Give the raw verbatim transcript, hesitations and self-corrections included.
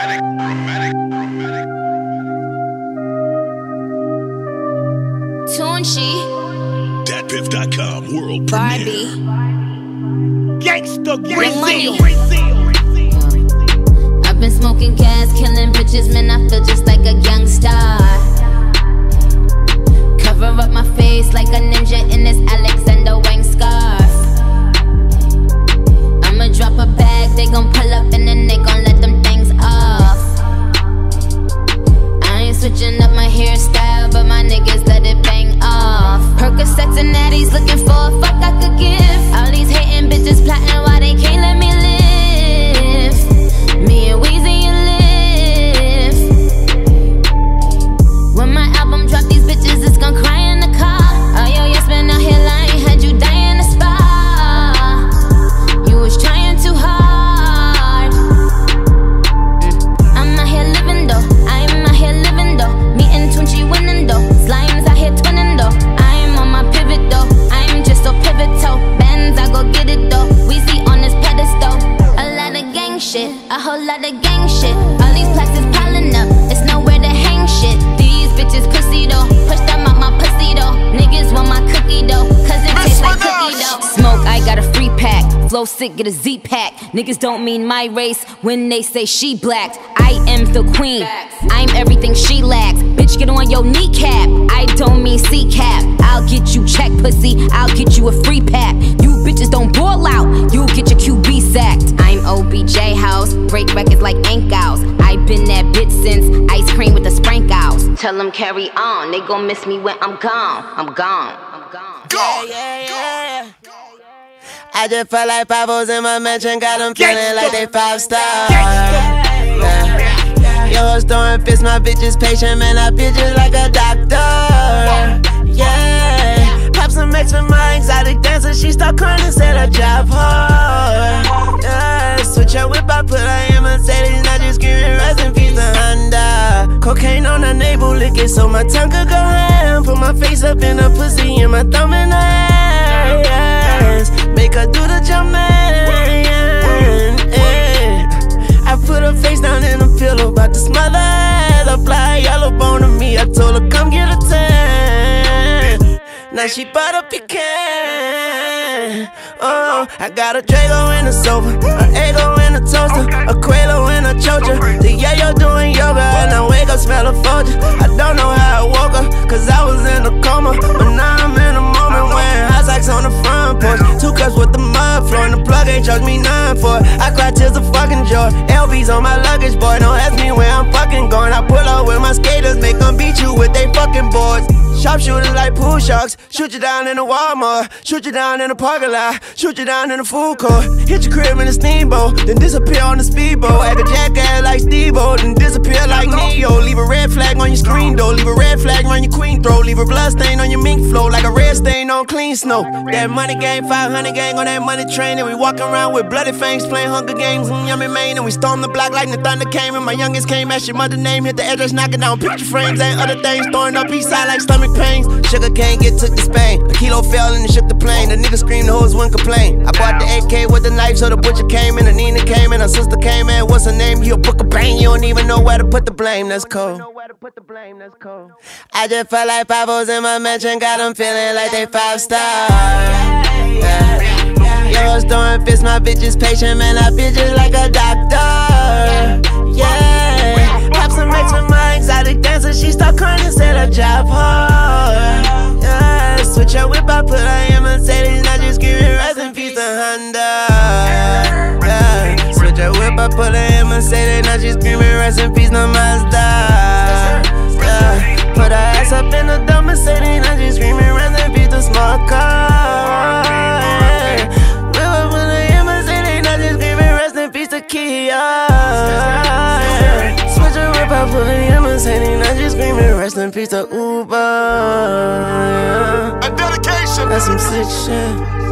Tunchi. Dat Piff dot com world Barbie. premiere. Gangsta Bring money. Brazil. I've been smoking gas, killing bitches, man, I feel just like a young star. Cover up my face like a ninja in this Alexander Wang scarf. I'ma drop a bag, they gon' pull up and then they gon' let them things off. I ain't switching up my hairstyle, but my niggas let it bang off. Percocets and Natties looking for a fuck I could give. All these hating bitches plotting why they can't let me live. Me and Weezy and Liv. When my album drop, these bitches is gon' cry in the car. Oh yo, yes man out here lying, had you die in the spa. You was trying too hard. mm. I'm out here living though, I'm out here living though. Me and Tunchi winning though, Slimes out here twinning though. I'm on my pivot though, I'm just so pivotal. Benz, I go get it though, Weezy on this pedestal. A lot of gang shit, a whole lot of gang shit. All these plaques is piling up, it's nowhere to hang shit. These bitches pussy though, push them out my pussy though. Niggas want my cookie though, cause it tastes like cookie dough. Smoke, I got a free pack. Flow sick, get a Z pack. Niggas don't mean my race when they say she black. I am the queen, I'm everything she lacks. Bitch, get on your kneecap, I don't mean C cap. I'll get you check pussy, I'll get you a free pack. You bitches don't ball out, you'll get your Q B sacked. I'm O B J house, break records like Ankles. I've been that bitch since ice cream with the sprinkles. Tell them carry on, they gon' miss me when I'm gone. I'm gone, I'm gone. Go, Yeah, yeah, yeah. I just felt like Pablo's in my mansion, got them feeling like they five stars. Yeah. Yo, hoes throwing fists, my bitch is patient, man, I bitch just like a doctor. Yeah. Pop some X with my exotic dancer, she start crying and said I drive hard. Yeah. Switch her whip, I put her in Mercedes, not just screaming rest in peace to Honda. Cocaine on her navel, lick it so my tongue could go ham. Put my face up in her pussy and my thumb in her ass. Make her do the jumpin', yeah. I put her face down in the pillow, about to smother her. Apply yellow bone to me, I told her come get a tan. Now she bought a pecan. Oh, I got a Drago in a sofa, an Eggo in a toaster, a Quelo in a chocha. The yayo doing yoga, and I wake up smell a Folger. I don't know how I woke up, cause I was in a coma, but now I'm in a moment wearing high socks on the front porch. Two cups with the mud floor, and the plug ain't charged me none for it. I cry tears of fucking joy. L B's on my luggage, boy, don't ask me where I'm fucking going. I pull up with my skaters, make them beat you with they fucking boards. Sharpshooters like pool sharks, shoot you down in a Walmart, shoot you down in a parking lot, shoot you down in a food court. Hit your crib in a steamboat, then disappear on the speedboat. Act a jackass like Steve-O, then disappear like Neo. Leave a red flag on your screen door, leave a red flag on your queen throat. Leave a blood stain on your mink flow, like a red stain on clean snow. That money gang, five hundred gang on that money train, and we walk around with bloody fangs, playing Hunger Games in Yummy Maine. And we storm the block like the thunder came, and my youngest came, ask your mother name, hit the address, knocking down picture frames and other things, throwing up east side like stomach pains. Sugar cane get took to Spain, a kilo fell and it shook the plane. The nigga screamed, the hoes wouldn't complain. I bought the A K with the knife, so the butcher came in, and Nina came in, her sister came in. What's her name? You a book of bang, you don't even know where to put the blame. That's cold. I just felt like Pablo's in my mansion, got them feeling like they five stars. Yeah. Yo, hoes throwing fists, my bitch is patient, man, I bitch just like a doctor. Yeah. Pop some X with my exotic dancer, she start crying and said I drive hard. Yeah. Switch her whip, I put her in Mercedes, not just screaming rest in peace to Honda. Yeah. Switch her whip, I put her in Mercedes, not just screaming rest in peace to Mazda. Yeah. Put her ass up in the dumb Mercedes, not just screaming rest in peace to small car. Yeah. Whip up put her in Mercedes, not just screaming rest in peace to Kia. Yeah. Switch her whip, I put her in Mercedes, not just screaming rest in peace to Uber. Yeah. A dedication. That's some sick shit.